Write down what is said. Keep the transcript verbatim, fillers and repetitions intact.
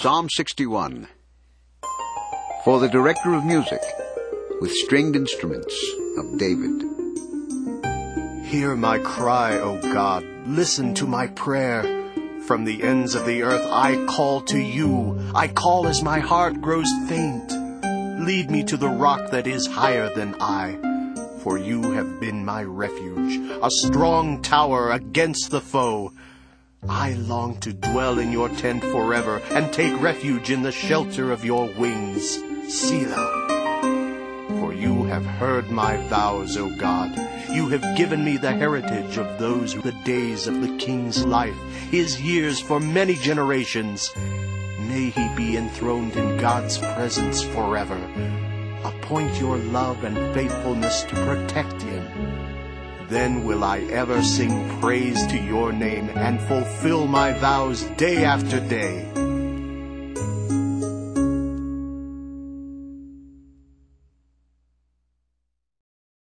Psalm sixty-one. For the director of music, with stringed instruments, of David. Hear my cry, O God. Listen to my prayer. From the ends of the earth I call to you. I call as my heart grows faint. Lead me to the rock that is higher than I. For you have been my refuge, a strong tower against the foe. I long to dwell in your tent forever and take refuge in the shelter of your wings. Selah. For you have heard my vows, O God. You have given me the heritage of those the days of the king's life, his years for many generations. May he be enthroned in God's presence forever. Appoint your love and faithfulness to protect him. Then will I ever sing praise to your name and fulfill my vows day after day.